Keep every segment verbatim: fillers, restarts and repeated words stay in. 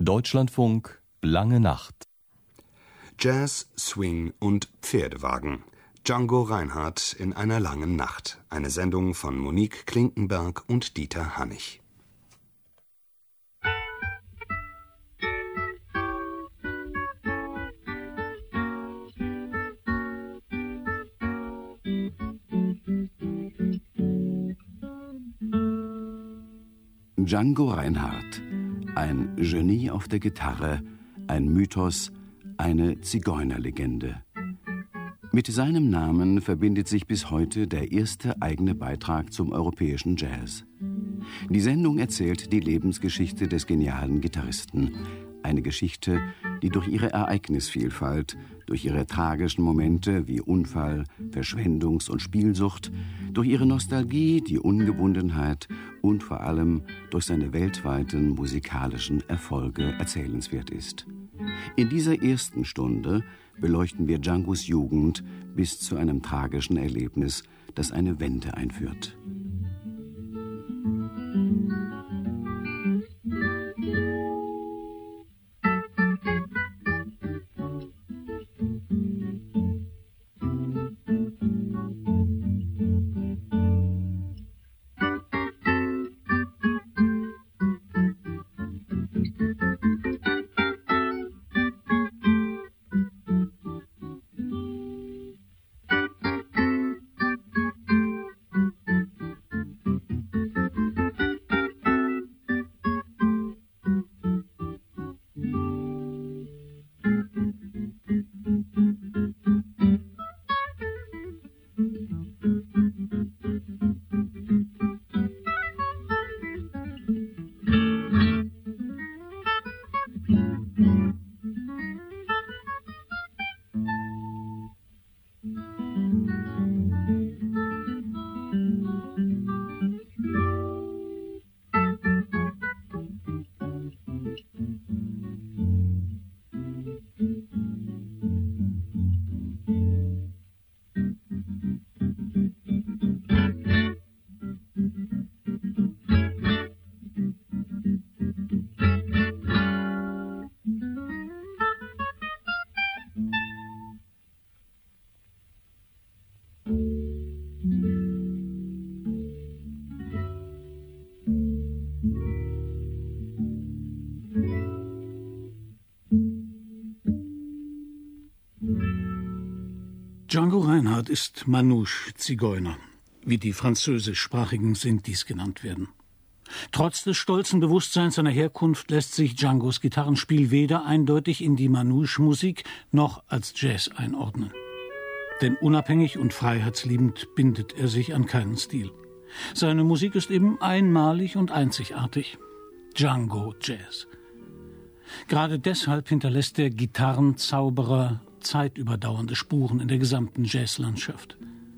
Deutschlandfunk Lange Nacht. Jazz, Swing und Pferdewagen. Django Reinhardt in einer langen Nacht. Eine Sendung von Monique Klinkenberg und Dieter Hannig. Django Reinhardt, ein Genie auf der Gitarre, ein Mythos, eine Zigeunerlegende. Mit seinem Namen verbindet sich bis heute der erste eigene Beitrag zum europäischen Jazz. Die Sendung erzählt die Lebensgeschichte des genialen Gitarristen. Eine Geschichte, die durch ihre Ereignisvielfalt, durch ihre tragischen Momente wie Unfall, Verschwendungs- und Spielsucht, durch ihre Nostalgie, die Ungebundenheit und vor allem durch seine weltweiten musikalischen Erfolge erzählenswert ist. In dieser ersten Stunde beleuchten wir Djangos Jugend bis zu einem tragischen Erlebnis, das eine Wende einführt. Django Reinhardt ist Manouche, Zigeuner, wie die französischsprachigen Sintis genannt werden. Trotz des stolzen Bewusstseins seiner Herkunft lässt sich Djangos Gitarrenspiel weder eindeutig in die Manouche-Musik noch als Jazz einordnen. Denn unabhängig und freiheitsliebend bindet er sich an keinen Stil. Seine Musik ist eben einmalig und einzigartig. Django Jazz. Gerade deshalb hinterlässt der Gitarrenzauberer zeitüberdauernde Spuren in der gesamten Jazzlandschaft.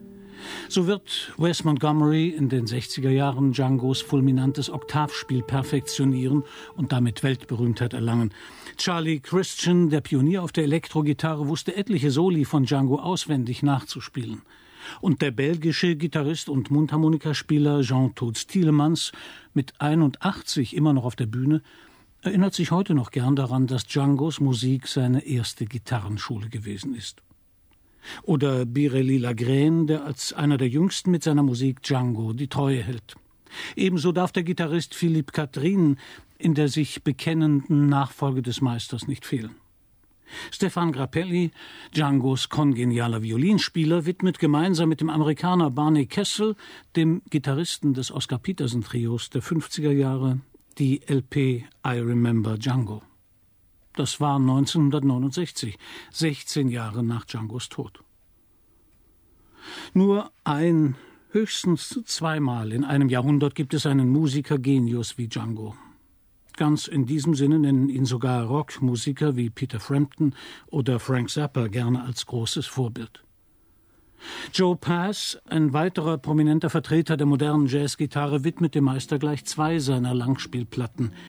So wird Wes Montgomery in den sechziger Jahren Djangos fulminantes Oktavspiel perfektionieren und damit Weltberühmtheit erlangen. Charlie Christian, der Pionier auf der Elektrogitarre, wusste etliche Soli von Django auswendig nachzuspielen. Und der belgische Gitarrist und Mundharmonikaspieler Jean Toots Tielemans, mit einundachtzig immer noch auf der Bühne, erinnert sich heute noch gern daran, dass Djangos Musik seine erste Gitarrenschule gewesen ist. Oder Biréli Lagrène, der als einer der Jüngsten mit seiner Musik Django die Treue hält. Ebenso darf der Gitarrist Philippe Catherine in der sich bekennenden Nachfolge des Meisters nicht fehlen. Stefan Grappelli, Djangos kongenialer Violinspieler, widmet gemeinsam mit dem Amerikaner Barney Kessel, dem Gitarristen des Oscar Peterson-Trios der fünfziger Jahre, die L P I Remember Django. Das war neunzehnhundertneunundsechzig, sechzehn Jahre nach Djangos Tod. Nur ein, höchstens zweimal in einem Jahrhundert gibt es einen Musiker-Genius wie Django. Ganz in diesem Sinne nennen ihn sogar Rockmusiker wie Peter Frampton oder Frank Zappa gerne als großes Vorbild. Joe Pass, ein weiterer prominenter Vertreter der modernen Jazzgitarre, widmet dem Meister gleich zwei seiner Langspielplatten,